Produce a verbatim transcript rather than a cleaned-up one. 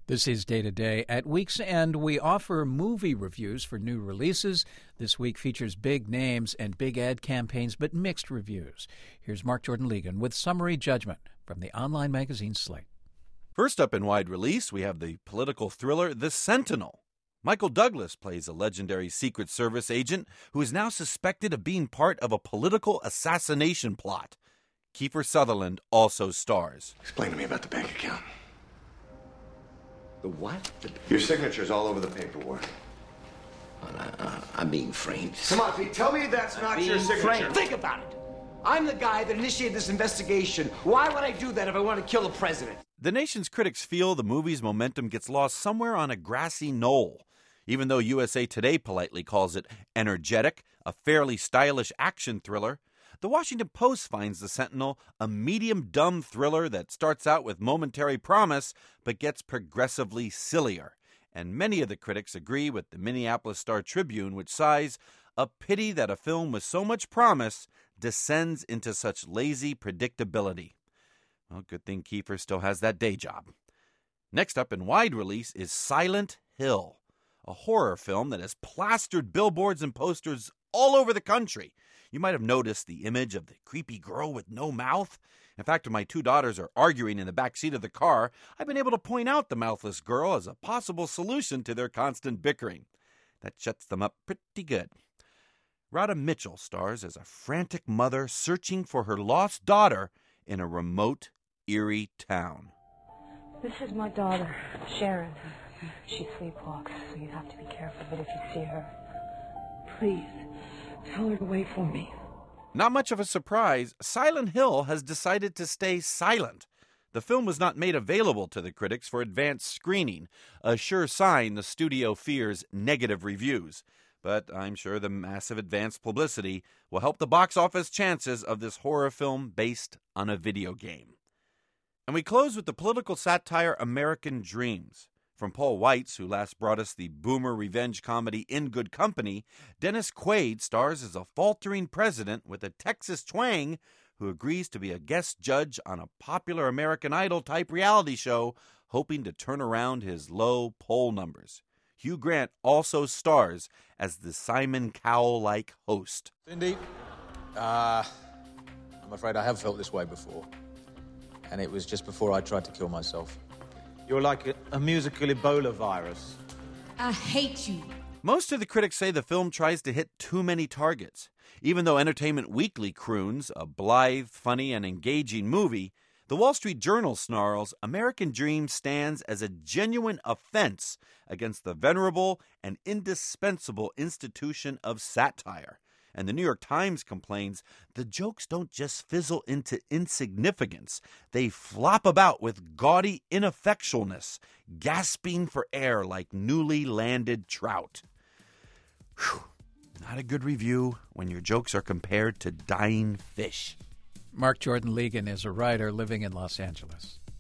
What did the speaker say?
This is Day to Day. At week's end, we offer movie reviews for new releases. This week features big names and big ad campaigns, but mixed reviews. Here's Mark Jordan Legan with Summary Judgment from the online magazine Slate. First up in wide release, we have the political thriller The Sentinel. Michael Douglas plays a legendary Secret Service agent who is now suspected of being part of a political assassination plot. Kiefer Sutherland also stars. Explain to me about the bank account. The what? The... Your signature's all over the paperwork. Uh, uh, I'm being framed. Come on, Pete, tell me that's I'm not being your signature. framed. Think about it. I'm the guy that initiated this investigation. Why would I do that if I want to kill the president? The nation's critics feel the movie's momentum gets lost somewhere on a grassy knoll. Even though U S A Today politely calls it energetic, a fairly stylish action thriller, The Washington Post finds The Sentinel a medium-dumb thriller that starts out with momentary promise but gets progressively sillier. And many of the critics agree with the Minneapolis Star-Tribune, which sighs, "A pity that a film with so much promise descends into such lazy predictability." Well, good thing Kiefer still has that day job. Next up in wide release is Silent Hill, a horror film that has plastered billboards and posters all over the country. You might have noticed the image of the creepy girl with no mouth. In fact, when my two daughters are arguing in the back seat of the car, I've been able to point out the mouthless girl as a possible solution to their constant bickering. That shuts them up pretty good. Radha Mitchell stars as a frantic mother searching for her lost daughter in a remote, eerie town. This is my daughter, Sharon. She sleepwalks, so you have to be careful. But if you see her, please tell her to wait for me. Not much of a surprise, Silent Hill has decided to stay silent. The film was not made available to the critics for advanced screening, a sure sign the studio fears negative reviews. But I'm sure the massive advanced publicity will help the box office chances of this horror film based on a video game. And we close with the political satire American Dreams. From Paul Weitz, who last brought us the boomer revenge comedy In Good Company, Dennis Quaid stars as a faltering president with a Texas twang who agrees to be a guest judge on a popular American Idol-type reality show, hoping to turn around his low poll numbers. Hugh Grant also stars as the Simon Cowell-like host. Cindy, uh, I'm afraid I have felt this way before. And it was just before I tried to kill myself. You're like a, a musical Ebola virus. I hate you. Most of the critics say the film tries to hit too many targets. Even though Entertainment Weekly croons a blithe, funny, and engaging movie, the Wall Street Journal snarls American Dream stands as a genuine offense against the venerable and indispensable institution of satire. And the New York Times complains the jokes don't just fizzle into insignificance. They flop about with gaudy ineffectualness, gasping for air like newly landed trout. Whew. Not a good review when your jokes are compared to dying fish. Mark Jordan Legan is a writer living in Los Angeles.